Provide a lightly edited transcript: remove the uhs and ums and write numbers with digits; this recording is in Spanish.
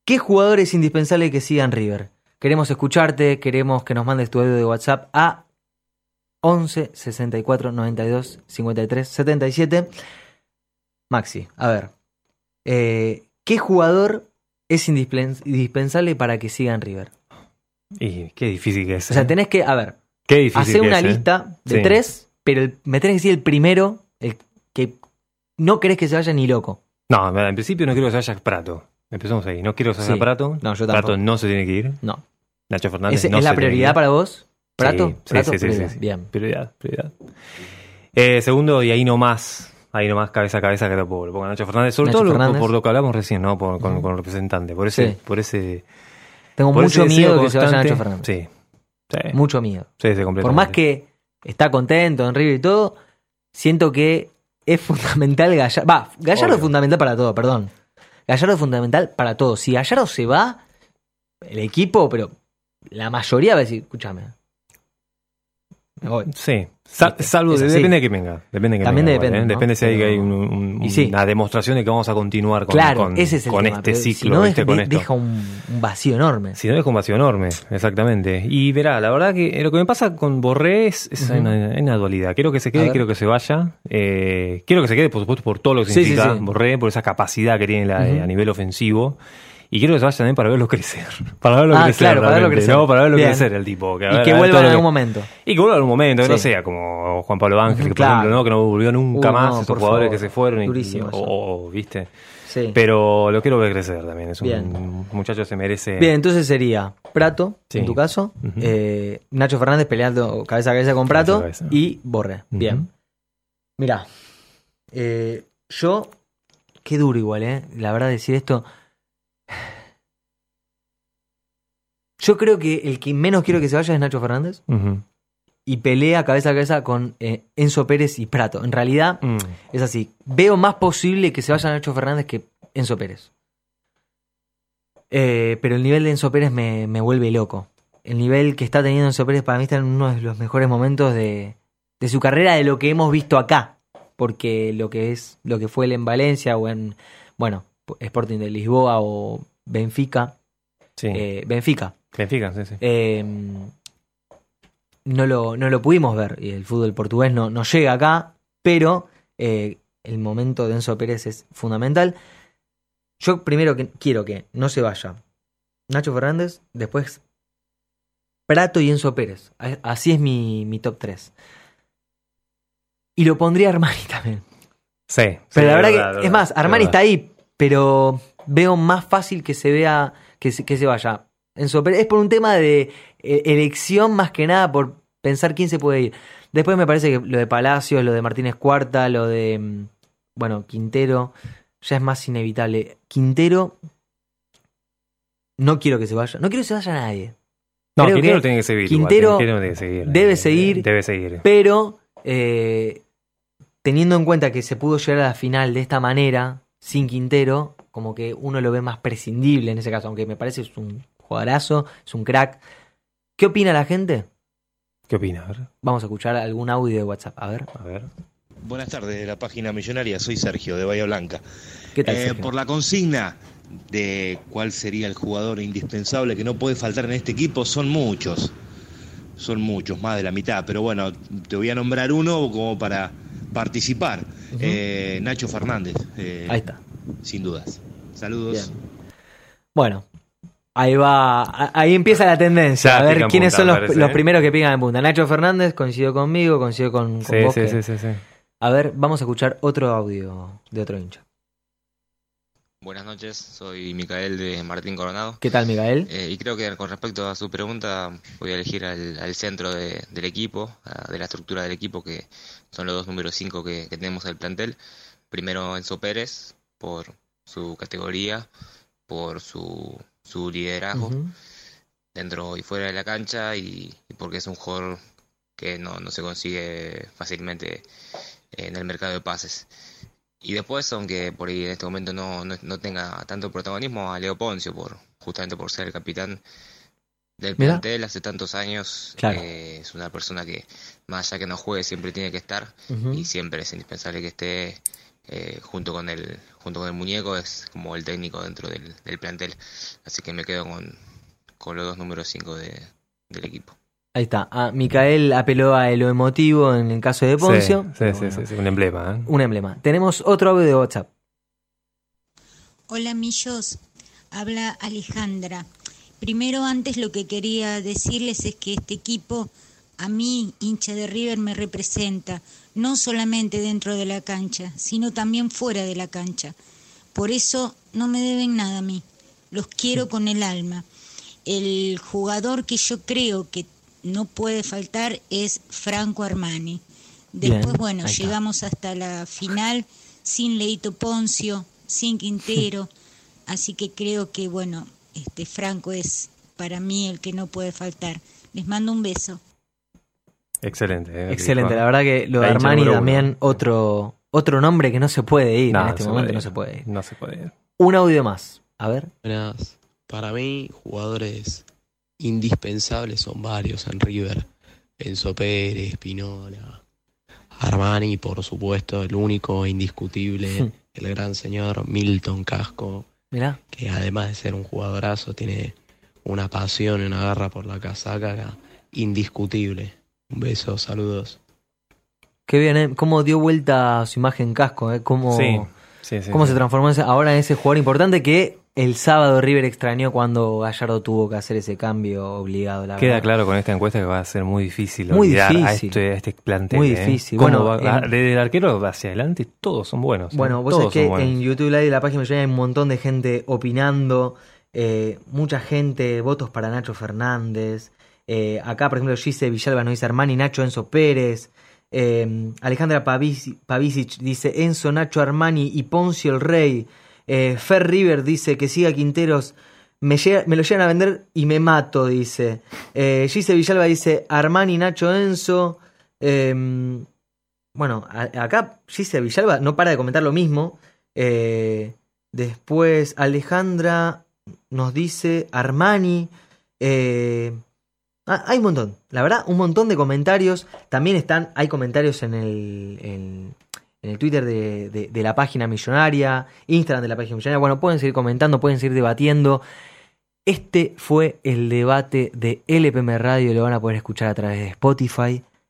¿Qué jugador es indispensable que siga en River? Queremos escucharte, queremos que nos mandes tu audio de WhatsApp a 11 64 92 53 77. Maxi, a ver. ¿Qué jugador es indispensable para que siga en River? Y qué difícil que es. O sea, tenés que, a ver, qué difícil hacer que una es, lista de Sí. 3, pero me tenés que decir el primero, el que no querés que se vaya ni loco. No, en principio no quiero que se vaya Prato. Empezamos ahí. No quiero que se vaya Sí. Prato. No, yo tampoco. Prato no se tiene que ir. No. Nacho Fernández ¿Es no la se tiene que prioridad ir. para vos? ¿Prato? Sí, ¿Prato? sí. Prioridad. Sí. Bien. Prioridad. Segundo, y ahí nomás cabeza a cabeza que lo pongo a Nacho Fernández. Sobre Nacho todo Fernández. por lo que hablamos recién, ¿no? Con el representante. Por ese Tengo por mucho ese miedo deseo que se vaya constante. Nacho Fernández. Sí. Mucho miedo. Sí, completamente. Por más que está contento en River y todo, siento que es fundamental Gallardo. Gallardo Obvio. es fundamental para todo, perdón. Gallardo es fundamental para todo. Si Gallardo se va, el equipo, pero la mayoría va a decir, escúchame, me voy. Sí. ¿Viste? Salvo, Es así. depende de que venga. También depende, ¿no? Depende si hay Pero- hay Y sí. una demostración de que vamos a continuar con, Claro, con, ese es el con tema, este pero ciclo, si no, ¿viste? Con esto. deja un vacío enorme. Si no, es un vacío enorme, exactamente. Y verá, la verdad que lo que me pasa con Borré es Ujú. una dualidad. Quiero que se A quede, ver. quiero que se vaya. Quiero que se quede, por supuesto, por todo lo que Sí, significa sí, sí. Borré, por esa capacidad que tiene Ujú. a nivel ofensivo. Y quiero que se vaya también para verlo crecer. Para verlo crecer, claro, para verlo realmente, crecer. ¿no? Para verlo Bien. crecer el tipo. Y que vuelva en algún momento. Y que vuelva en algún momento, que no Sí. sea como Juan Pablo Ángel, que por Claro. ejemplo, ¿no? Que no volvió nunca más, no, esos por jugadores favor. que se fueron. Durísimo eso. ¿Viste? Sí. Pero lo quiero ver crecer también. Es Bien. un muchacho que se merece. Bien, entonces sería Prato, Sí. en tu caso, Ujú. Nacho Fernández peleando cabeza a cabeza con Prato Cabeza a cabeza. y Borré. Bien. Mirá, yo, qué duro igual, la verdad decir esto. Yo creo que el que menos quiero que se vaya es Nacho Fernández Ujú. y pelea cabeza a cabeza con Enzo Pérez y Prato. En realidad Mm. es así. Veo más posible que se vaya Nacho Fernández que Enzo Pérez. Pero el nivel de Enzo Pérez me vuelve loco. El nivel que está teniendo Enzo Pérez para mí está en uno de los mejores momentos de su carrera, de lo que hemos visto acá. Porque lo que fue él en Valencia o en, Sporting de Lisboa o Benfica. Sí. Benfica. Benfica, sí. No lo pudimos ver y el fútbol portugués no llega acá, pero el momento de Enzo Pérez es fundamental. Yo primero quiero que no se vaya Nacho Fernández, después Prato y Enzo Pérez. Así es mi top 3. Y lo pondría Armani también. Sí. Pero la verdad verdad, que, es más, Armani verdad. está ahí, pero veo más fácil que se vea, que se vaya Enzo Pérez. Es por un tema de elección más que nada, por pensar quién se puede ir. Después me parece que lo de Palacios, lo de Martínez Cuarta, lo de, Quintero, ya es más inevitable. Quintero, no quiero que se vaya. No quiero que se vaya nadie. No, Creo Quintero que tiene que seguir. Quintero tiene que seguir. debe seguir. Debe seguir. Pero teniendo en cuenta que se pudo llegar a la final de esta manera, sin Quintero, como que uno lo ve más prescindible en ese caso, aunque me parece es un jugadorazo, es un crack. ¿Qué opina la gente? ¿Qué opina? A ver. Vamos a escuchar algún audio de WhatsApp, a ver. Buenas tardes de la página Millonaria, soy Sergio de Bahía Blanca. ¿Qué tal, Sergio? Por la consigna de cuál sería el jugador indispensable que no puede faltar en este equipo, son muchos, más de la mitad, pero bueno, te voy a nombrar uno como para participar. Nacho Fernández, Ahí está. sin dudas. Saludos. Bien. Bueno, ahí empieza la tendencia. Ya A ver pica en quiénes punta, son me los parece, primeros que pican en punta. Nacho Fernández, coincidió conmigo, coincidió con vos. que- Sí. A ver, vamos a escuchar otro audio de otro hincha. Buenas noches, soy Micael de Martín Coronado. ¿Qué tal, Miguel? Y creo que con respecto a su pregunta voy a elegir al centro del equipo, de la estructura del equipo, que son los dos números 5 que tenemos en el plantel. Primero Enzo Pérez, por su categoría, por su liderazgo Ujú. dentro y fuera de la cancha, y porque es un jugador que no se consigue fácilmente en el mercado de pases. Y después, aunque por ahí en este momento no tenga tanto protagonismo, a Leo Poncio, justamente por ser el capitán del Mirá. plantel hace tantos años. Claro. Es una persona que, más allá que no juegue, siempre tiene que estar, Ujú. y siempre es indispensable que esté junto con el muñeco es como el técnico dentro del plantel. Así que me quedo con los dos números 5 del equipo. Ahí está. Micael apeló a lo emotivo en el caso de Poncio. Sí, un emblema. Un emblema. Tenemos otro audio de WhatsApp. Hola Millos, habla Alejandra. Primero, antes lo que quería decirles es que este equipo, a mí, hincha de River, me representa, no solamente dentro de la cancha, sino también fuera de la cancha. Por eso no me deben nada a mí, los quiero con el alma. El jugador que yo creo que no puede faltar es Franco Armani. Después, Bien, bueno, llegamos hasta la final sin Leito Poncio, sin Quintero, así que creo que, bueno, Franco es para mí el que no puede faltar. Les mando un beso. Excelente. Excelente, la verdad que lo de Armani también, otro nombre que no se puede ir en este momento, no se puede ir. No se puede ir. Un audio más, a ver. Buenas. Para mí, jugadores indispensables son varios en River. Enzo Pérez, Pinola, Armani, por supuesto, el único indiscutible, el gran señor Milton Casco. Mirá. Que además de ser un jugadorazo, tiene una pasión y una garra por la casaca indiscutible. Un beso, saludos. Qué bien, ¿eh? Cómo dio vuelta su imagen Casco, ¿eh? Cómo se transformó ahora en ese jugador importante que el sábado River extrañó cuando Gallardo tuvo que hacer ese cambio obligado. Queda claro con esta encuesta que va a ser muy difícil muy olvidar difícil. a este plantel. Muy difícil. Bueno, desde el arquero hacia adelante todos son buenos. Bueno, vos sabés que en YouTube Live de la página hay un montón de gente opinando, mucha gente, votos para Nacho Fernández. Acá, por ejemplo, Gise Villalba nos dice Armani, Nacho, Enzo Pérez. Alejandra Pavicic dice Enzo, Nacho, Armani y Poncio el Rey. Fer River dice que siga Quinteros, me lo llegan a vender y me mato, dice. Gise Villalba dice Armani, Nacho, Enzo. Bueno, acá Gise Villalba no para de comentar lo mismo. Después Alejandra nos dice Armani. Hay un montón, la verdad, un montón de comentarios. También hay comentarios en el Twitter de la página millonaria, Instagram de la página millonaria. Bueno, pueden seguir comentando, pueden seguir debatiendo. Este fue el debate de LPM Radio, lo van a poder escuchar a través de Spotify,